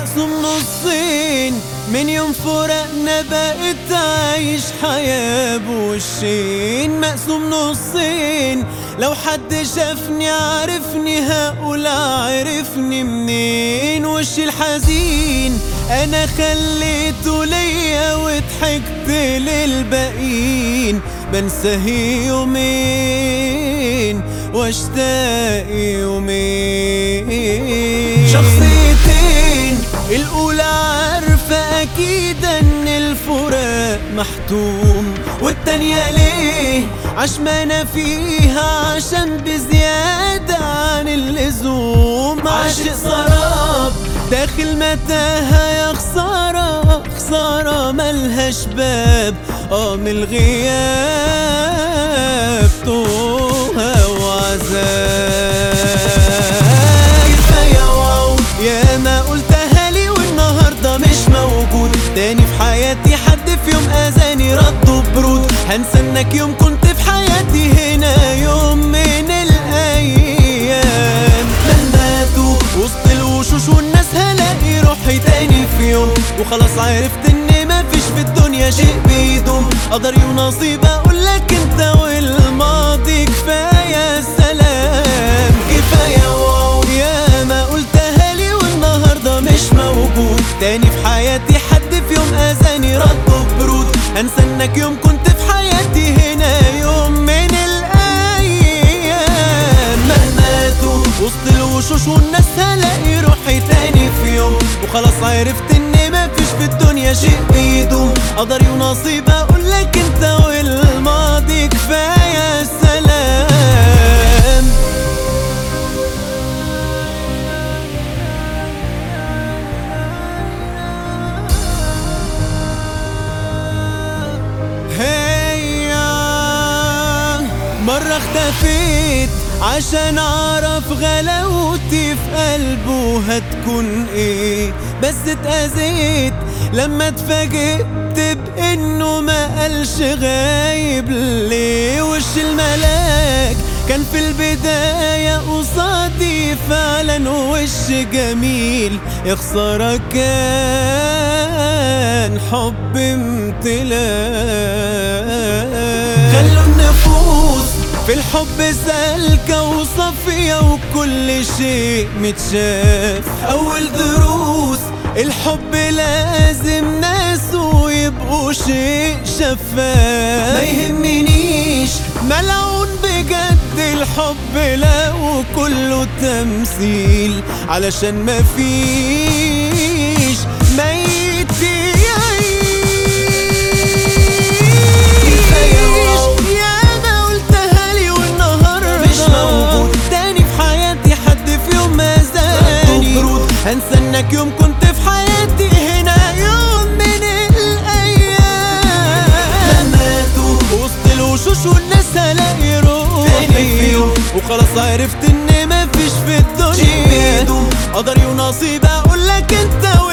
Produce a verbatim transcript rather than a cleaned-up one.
مقسوم نصين، من يوم فرقنا بقيت عايش حياة بوشين. مقسوم نصين، لو حد شافني عارفني هقول عرفني منين. وشي الحزين انا خليته ليا وضحكت للباقيين، بنساه يومين واشتاق يومين. شخصيتين، الاولى عارفة اكيد ان الفراق محتوم، والتانية ليه عشمانة فيها عشان بزيادة عن اللزوم. عاشق سراب داخل متاهة يا خسارة، خسارة ملهاش باب، اه من الغياب توها وعذاب. كفاية واو يا ما قلتها لي والنهاردة مش موجود تاني في حياتي. حد في يوم اذاني رده برود، هنسى انك يوم كنت في حياتي هنا يوم من الايام. مهما وسط الوشوش والناس هلاقي روحي تاني في يوم، وخلاص عرفت ان مفيش في الدنيا شيء بيدوم. قدري ونصيب اقولك انت والماضي كفاية سلام. كفاية واو يا ما قلتها لي والنهاردة مش موجود تاني في حياتي. حد في يوم اذاني رده برود، هنسى انك يوم كنت في حياتي هنا يوم من الايام. مهما وسط الوشوش والناس هلاقي روحي تاني في يوم، وخلاص عرفت ان مفيش في الدنيا شيء بيدوم. قدري ونصيب اقولك انت والماضي كفاية سلام. هيا مرة اختفيت عشان اعرف غلاوتي في قلبه هتكون ايه، بس اتأذيت لما اتفاجئت بانه ما قالش غايب ليه. وش الملاك كان في البداية قصادي فعلا وش جميل، يا خسارة كان حب امتلاك. خلوا النفوس في الحب سالكة وصافية وكل شيء متشاف. أول دروس الحب لازم ناسه يبقوا شيء شفاف. ما يهمنيش ملعون بجد الحب لو كله تمثيل، علشان مفيش ميت يعيش. هنسى انك يوم كنت في حياتي هنا يوم من الايام. ماتوا وسط الوشوش والناس هلاقي روحي في يوم، وخلاص عرفت ان مفيش في الدنيا قدري ونصيب اقولك انت